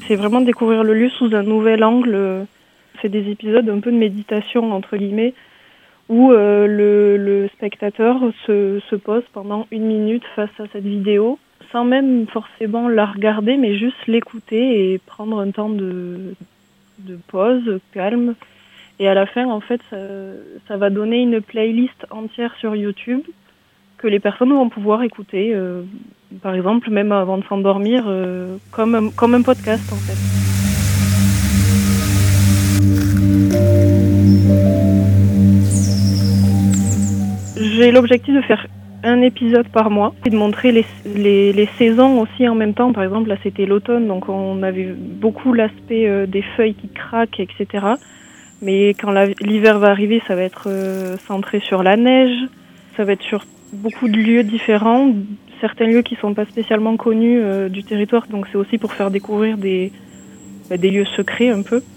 C'est vraiment découvrir le lieu sous un nouvel angle. C'est des épisodes un peu de méditation, entre guillemets, où le spectateur se pose pendant 1 minute face à cette vidéo, sans même forcément la regarder, mais juste l'écouter et prendre un temps de pause, calme. Et à la fin, en fait, ça va donner une playlist entière sur YouTube que les personnes vont pouvoir écouter, par exemple, même avant de s'endormir, comme un podcast, en fait. J'ai l'objectif de faire un épisode par mois et de montrer les saisons aussi en même temps. Par exemple, là, c'était l'automne, donc on avait beaucoup l'aspect des feuilles qui craquent, etc. Mais quand l'hiver va arriver, ça va être centré sur la neige, ça va être sur beaucoup de lieux différents, certains lieux qui sont pas spécialement connus du territoire, donc c'est aussi pour faire découvrir des lieux secrets un peu.